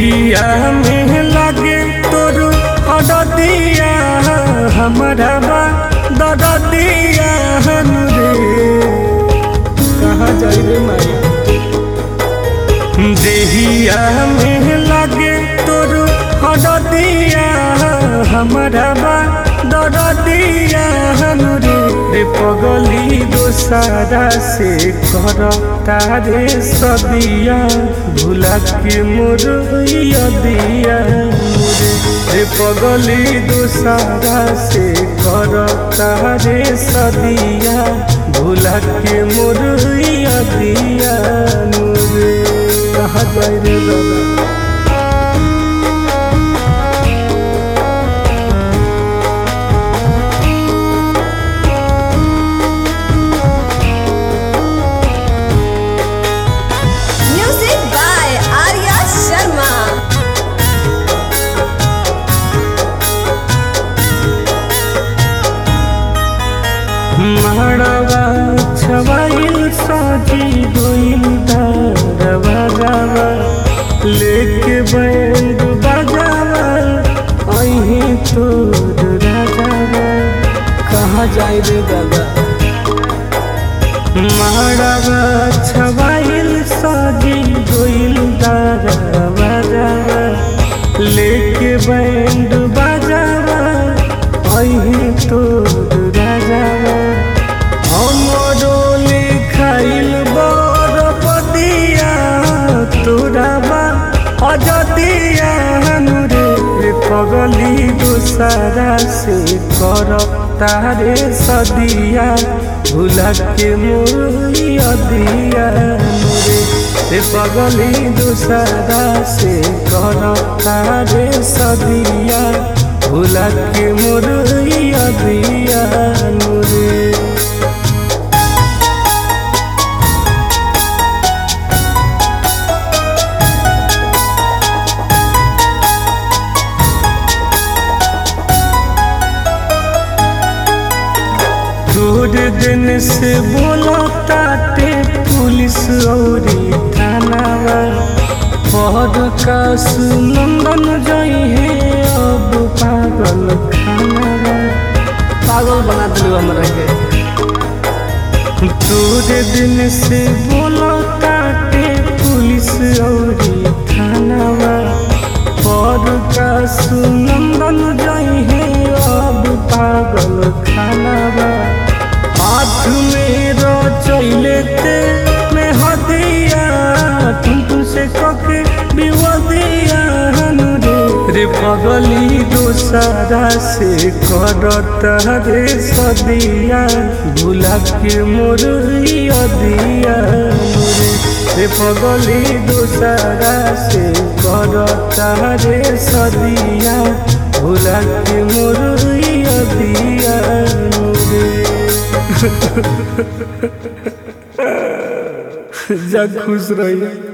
देहिया में लागे तोर हरदिया हमरा बा दरदिया रे कहाँ जाई रे माई। देहिया में लागे तोर हरदिया हमरा बा दरदिया रे पगली दोसारा से करता रे सदिया भुला के मोर दिया रे पगली दोसारा से करता रे सदिया भुला के मोर दिया रे कहाँ जाए रे बाबा। माड़वा छवाइल साजी गोइल दारवा गावा लेके बैंड बजावा अहीं तोर राजावा कहाँ जाए रे दादा। माड़वा छवाइल साजी गोइल दारवा गावा लेके बैंड बजावा अहीं तोर राजावा हमरो लिखाइल बरपदिया तोरा बा अजदिया रे पगली दोसारा से करता रे सदिया भुला के मोर दिया रे पगली दोसारा से करता रे सदिया भुला के मोर दिया रे। थोड़े दिन से बोला ताटे पुलिस औरी थानावा पॉडकास्ट लंदन जाई है अब पागल खानावा पागल बना दिलो हमरा के। थोड़े दिन से बोला ताटे पुलिस औरी थानावा पॉडकास्ट लंदन जाई है अब पागल खानावा हाथ में चले ते मैं हदिया तुम से कके विवदिया रे पगली दोसारा से करता रे सदिया भुला के मोर दिया रे पगली दोसारा से करता रे सदिया भुला के मोर दिया रे जा खुश रही।